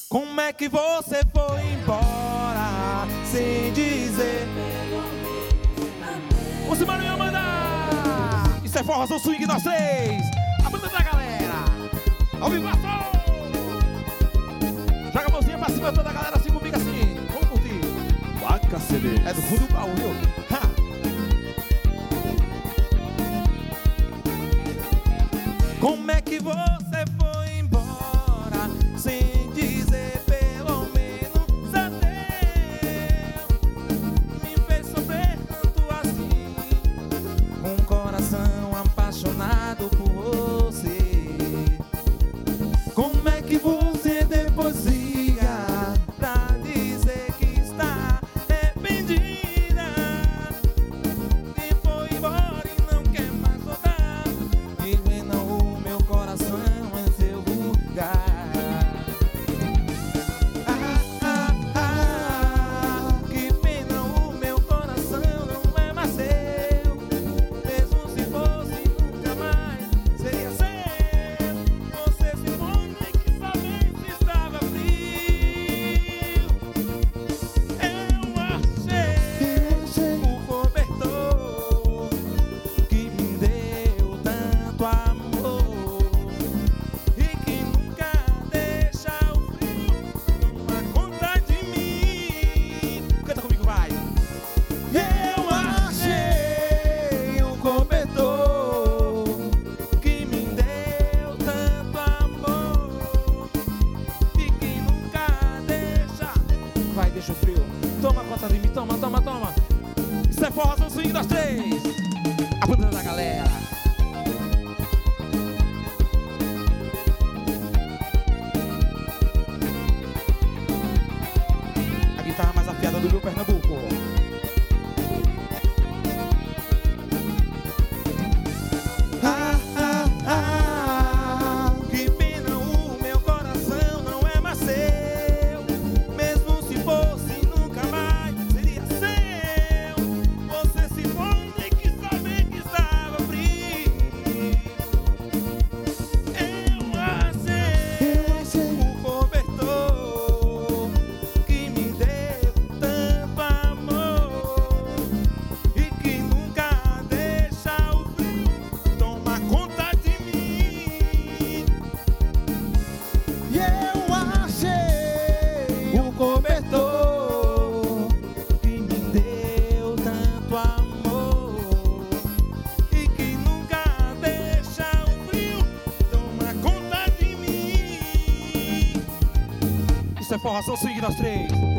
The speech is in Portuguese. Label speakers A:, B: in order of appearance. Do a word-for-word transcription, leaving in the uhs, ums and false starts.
A: Como é que você foi embora sem dizer? O Simão e Amanda! Isso é forrozão swing, nós três! A banda da galera! Ao vivo, joga a mãozinha pra cima toda a galera assim comigo assim! Vamos curtir!
B: Vaca C D.
A: É do fundo do baú, viu? Ha! Como é que você foi embora sem dizer pelo menos adeus? Me fez sofrer tanto assim, com um coração apaixonado por você. Como é que você depois liga pra dizer que está arrependida e foi embora e não quer mais voltar, e vendo o meu coração em seu lugar? Ah, ah, ah, que pena, o meu coração não é mais seu. Mesmo se fosse, nunca mais seria seu. Você se foi, nem quis saber se estava frio. Eu achei o cobertor que me deu tanto amor e que nunca deixa o frio tomar conta de mim. Canta comigo, vai! Eu achei o cobertor que me deu tanto amor e que nunca deixa. Vai, deixa o frio. Toma conta de mim, toma, toma, toma. Isso é forrozão swing das três. A banda da galera. A guitarra mais afiada do Rio Pernambuco. Ah, ah, ah, que pena, o meu coração não é mais seu. Mesmo se fosse, nunca mais seria seu. Você se foi, nem quis saber que estava frio. Eu achei o cobertor que me deu tanto amor e que nunca deixa o frio tomar conta de mim. E eu achei o cobertor que me deu tanto amor e que nunca deixa o frio tomar conta de mim. Isso é forrozão swing das três.